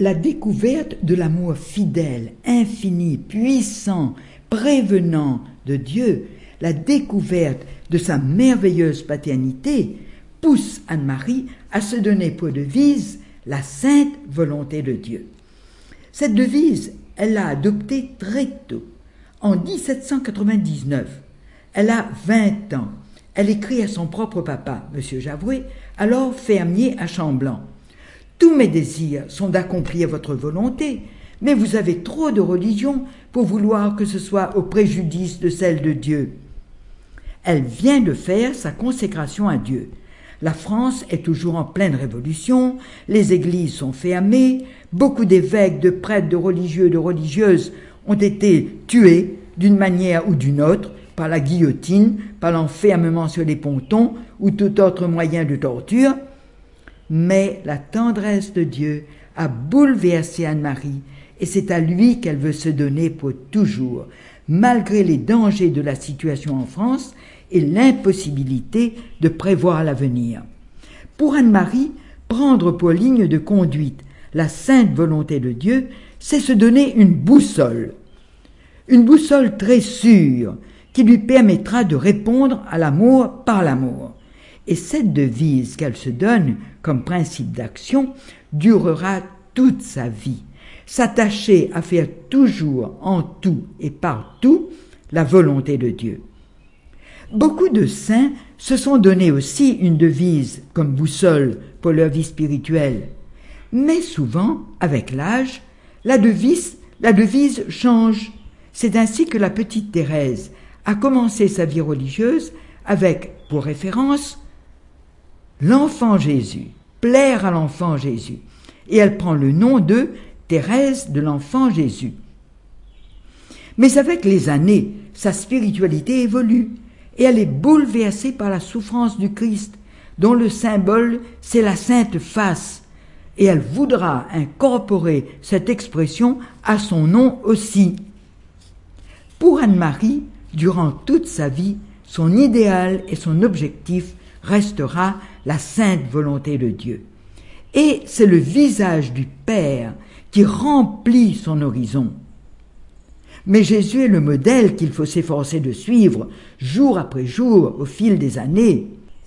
La découverte de l'amour fidèle, infini, puissant, prévenant de Dieu, la découverte de sa merveilleuse paternité, pousse Anne-Marie à se donner pour devise la sainte volonté de Dieu. Cette devise, elle l'a adoptée très tôt. En 1799, elle a 20 ans. Elle écrit à son propre papa, M. Javoué, alors fermier à Chamblanc. « Tous mes désirs sont d'accomplir votre volonté, mais vous avez trop de religion pour vouloir que ce soit au préjudice de celle de Dieu. » Elle vient de faire sa consécration à Dieu. La France est toujours en pleine révolution, les églises sont fermées, beaucoup d'évêques, de prêtres, de religieux, de religieuses ont été tués d'une manière ou d'une autre, par la guillotine, par l'enfermement sur les pontons ou tout autre moyen de torture. Mais la tendresse de Dieu a bouleversé Anne-Marie et c'est à lui qu'elle veut se donner pour toujours, malgré les dangers de la situation en France et l'impossibilité de prévoir l'avenir. Pour Anne-Marie, prendre pour ligne de conduite la sainte volonté de Dieu, c'est se donner une boussole très sûre, qui lui permettra de répondre à l'amour par l'amour. Et cette devise qu'elle se donne comme principe d'action durera toute sa vie. S'attacher à faire toujours, en tout et partout, la volonté de Dieu. Beaucoup de saints se sont donné aussi une devise comme boussole pour leur vie spirituelle. Mais souvent, avec l'âge, la devise change. C'est ainsi que la petite Thérèse a commencé sa vie religieuse avec, pour référence, l'enfant Jésus, plaire à l'enfant Jésus. Et elle prend le nom de Thérèse de l'enfant Jésus. Mais avec les années, sa spiritualité évolue et elle est bouleversée par la souffrance du Christ, dont le symbole, c'est la sainte face. Et elle voudra incorporer cette expression à son nom aussi. Pour Anne-Marie, durant toute sa vie, son idéal et son objectif restera la sainte volonté de Dieu. Et c'est le visage du Père qui remplit son horizon. Mais Jésus est le modèle qu'il faut s'efforcer de suivre jour après jour au fil des années.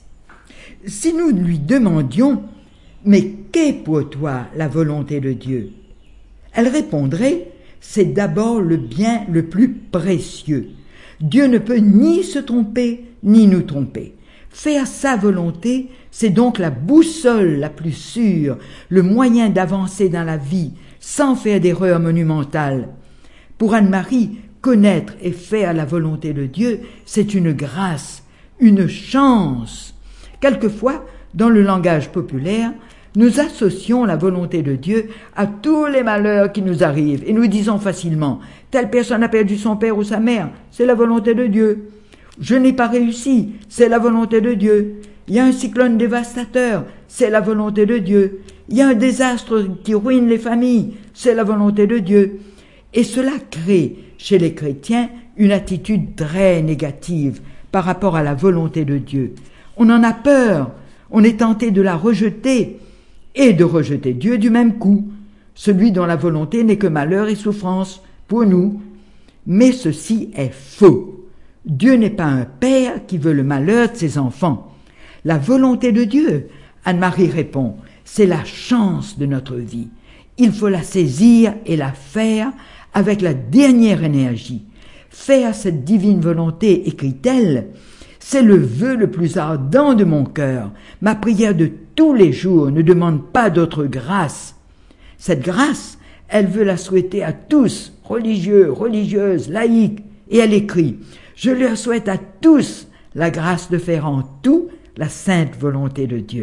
Si nous lui demandions « Mais qu'est pour toi la volonté de Dieu ?» elle répondrait « C'est d'abord le bien le plus précieux. Dieu ne peut ni se tromper, ni nous tromper. Faire sa volonté, c'est donc la boussole la plus sûre, le moyen d'avancer dans la vie, sans faire d'erreur monumentale. Pour Anne-Marie, connaître et faire la volonté de Dieu, c'est une grâce, une chance. Quelquefois, dans le langage populaire, nous associons la volonté de Dieu à tous les malheurs qui nous arrivent et nous disons facilement « Telle personne a perdu son père ou sa mère, c'est la volonté de Dieu. Je n'ai pas réussi, c'est la volonté de Dieu. Il y a un cyclone dévastateur, c'est la volonté de Dieu. Il y a un désastre qui ruine les familles, c'est la volonté de Dieu. » Et cela crée chez les chrétiens une attitude très négative par rapport à la volonté de Dieu. On en a peur, on est tenté de la rejeter et de rejeter Dieu du même coup, celui dont la volonté n'est que malheur et souffrance pour nous. Mais ceci est faux. Dieu n'est pas un père qui veut le malheur de ses enfants. La volonté de Dieu, Anne-Marie répond, c'est la chance de notre vie. Il faut la saisir et la faire avec la dernière énergie. Faire cette divine volonté, écrit-elle, c'est le vœu le plus ardent de mon cœur. Ma prière de tous les jours ne demande pas d'autre grâce. Cette grâce, elle veut la souhaiter à tous, religieux, religieuses, laïcs, et elle écrit « Je leur souhaite à tous la grâce de faire en tout la sainte volonté de Dieu. »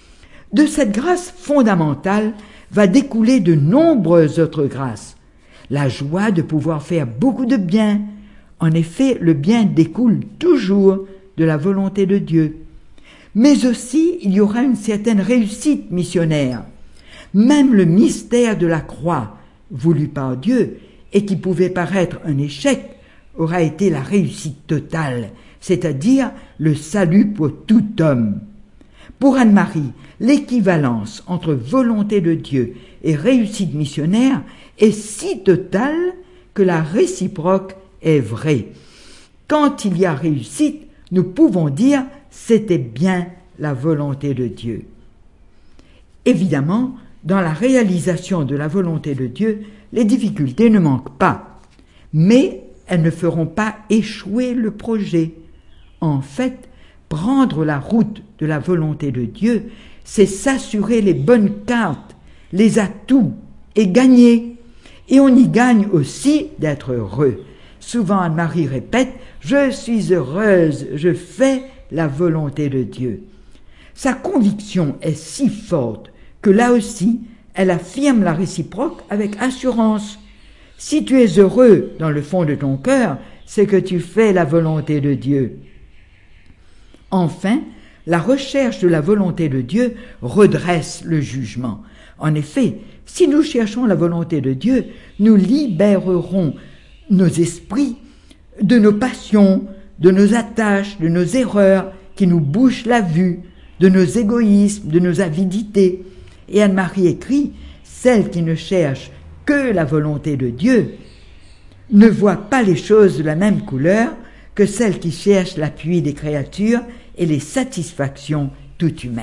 De cette grâce fondamentale va découler de nombreuses autres grâces. La joie de pouvoir faire beaucoup de bien. En effet, le bien découle toujours de la volonté de Dieu. Mais aussi, il y aura une certaine réussite missionnaire. Même le mystère de la croix, voulu par Dieu, et qui pouvait paraître un échec, aura été la réussite totale, c'est-à-dire le salut pour tout homme. Pour Anne-Marie, l'équivalence entre volonté de Dieu et réussite missionnaire est si totale que la réciproque est vraie. Quand il y a réussite, nous pouvons dire « c'était bien la volonté de Dieu ». Évidemment, dans la réalisation de la volonté de Dieu, les difficultés ne manquent pas, mais elles ne feront pas échouer le projet. En fait, prendre la route de la volonté de Dieu, c'est s'assurer les bonnes cartes, les atouts et gagner. Et on y gagne aussi d'être heureux. Souvent Anne-Marie répète « Je suis heureuse, je fais la volonté de Dieu ». Sa conviction est si forte que là aussi, elle affirme la réciproque avec assurance. Si tu es heureux dans le fond de ton cœur, c'est que tu fais la volonté de Dieu. Enfin, la recherche de la volonté de Dieu redresse le jugement. En effet, si nous cherchons la volonté de Dieu, nous libérerons nos esprits de nos passions, de nos attaches, de nos erreurs qui nous bouchent la vue, de nos égoïsmes, de nos avidités. Et Anne-Marie écrit « Celle qui ne cherche que la volonté de Dieu ne voit pas les choses de la même couleur que celle qui cherche l'appui des créatures et les satisfactions toutes humaines. »